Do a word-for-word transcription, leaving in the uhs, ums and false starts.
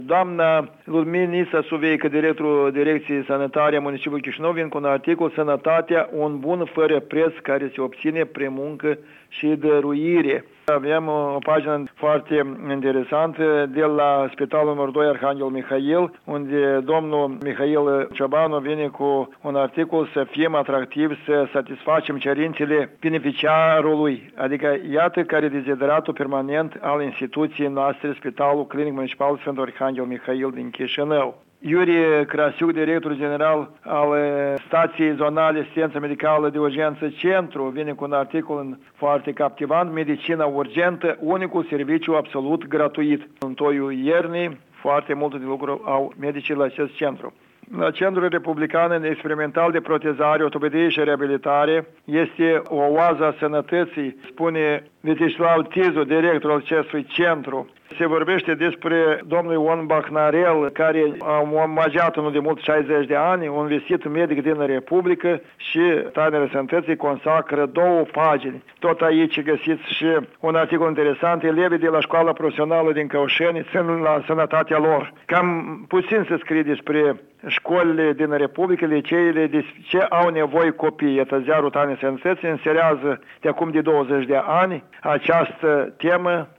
Doamna Ludmila Suveică, directorul Direcției Sanitare a municipiului Chișinău, vine cu un articol Sănătatea, un bun fără preț care se obține prin muncă și dăruire. Avem o pagină foarte interesantă de la Spitalul numărul doi Arhanghel Mihail, unde domnul Mihail Ciobanu vine cu un articol să fim atractivi, să satisfacem cerințele beneficiarului. Adică iată care dezideratul permanent al instituției noastre, Spitalul Clinic Municipal Sfântul Arhanghel Mihail din Chișinău. Iurie Crasiuc, director general al stației zonale asistență medicală de urgență Centru, vine cu un articol foarte captivant, medicina urgentă, unicul serviciu absolut gratuit. În toiul iernii, foarte multe de lucruri au medicii la acest centru. La Centrul Republican Experimental de Protezare, Ortopedie și Reabilitare este o oază a sănătății, spune Viteslav Tizu, directorul acestui centru. Se vorbește despre domnul Ion Bahnarel, care a omagiat unul de mult șaizeci de ani, un vestit medic din Republică și Tainele Sănătății consacră două pagini. Tot aici găsiți și un articol interesant, elevii de la școala profesională din Căușeni țin la sănătatea lor. Cam puțin se scrie despre școlile din Republică, liceile, de ce au nevoie copiii. Iată, ziarul Tainele Sănătății înserează de acum de douăzeci de ani această temă